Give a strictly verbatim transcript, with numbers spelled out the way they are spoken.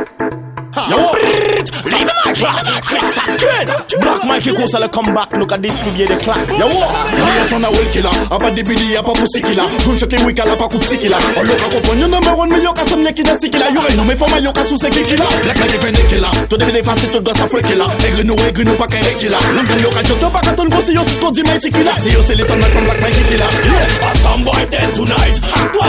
Yo, leave me my clock. Chris Kid. Black Mikey Kosa le come back. Look at distribuer the clock. Yo, Yo, son a well killer. A pas de bidi, a pas pussy killer. Gunshot les week, a la pas coup de killer. On look à comprendre, you number one, mais yo, ka some yaki da killer. You ain't no me for my yo, ka sous killer. Black man, defend the killer. To the bidi face, to do sa freak killer. Egre nou, egre nou, pa ka killer. London yo, ka joto, pa ka ton go, si yo, si to di my killer. Si yo, c'est les temps, my from Black Mikey killer. yeah, some boy dead tonight.